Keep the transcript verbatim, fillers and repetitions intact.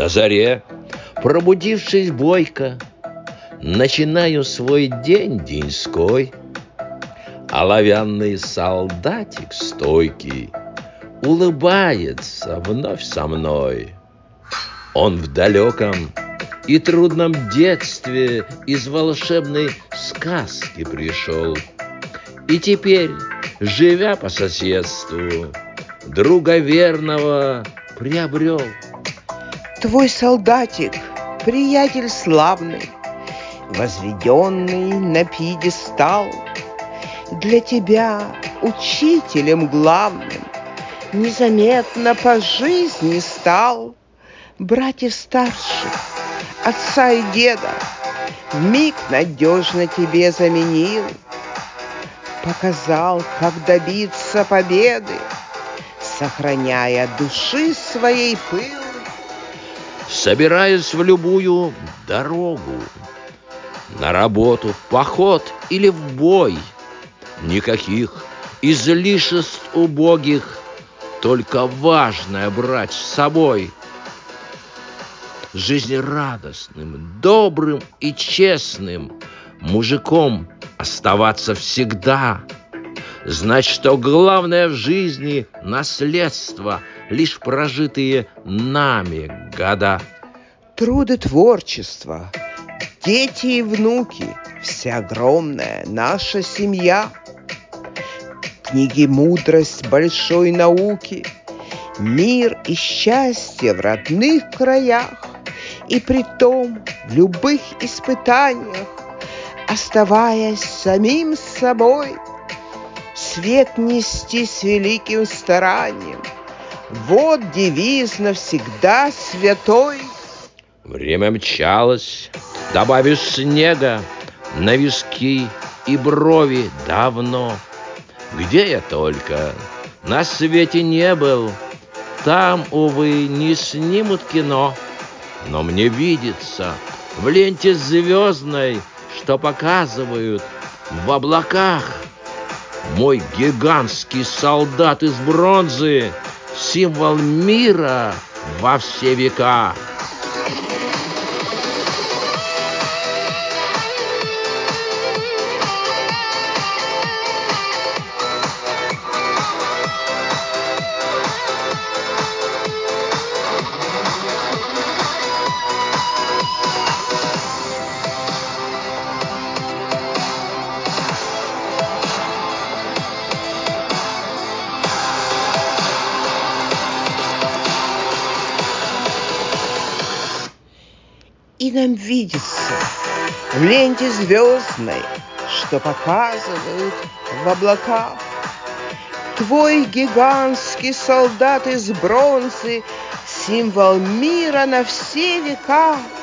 На заре, пробудившись бойко, начинаю свой день деньской. Оловянный солдатик стойкий улыбается вновь со мной. Он в далеком и трудном детстве из волшебной сказки пришел. И теперь, живя по соседству, друга верного приобрел. Твой солдатик, приятель славный, возведенный на пьедестал, для тебя учителем главным незаметно по жизни стал. Братьев старших, отца и деда вмиг надежно тебе заменил, показал, как добиться победы, сохраняя души своей пыл. Собираясь в любую дорогу, на работу, в поход или в бой, никаких излишеств убогих, только важное брать с собой. Жизнерадостным, добрым и честным мужиком оставаться всегда. Знать, что главное в жизни — наследство, лишь прожитые нами года. Труды творчества, дети и внуки, вся огромная наша семья. Книги мудрость большой науки, мир и счастье в родных краях. И притом в любых испытаниях, оставаясь самим собой, свет нести с великим старанием. Вот девиз навсегда святой. Время мчалось, добавив снега на виски и брови давно. Где я только на свете не был, там, увы, не снимут кино. Но мне видится в ленте звездной, что показывают в облаках, мой гигантский солдат из бронзы, символ мира во все века. И нам видится в ленте звездной, что показывают в облаках, твой гигантский солдат из бронзы, символ мира на все века.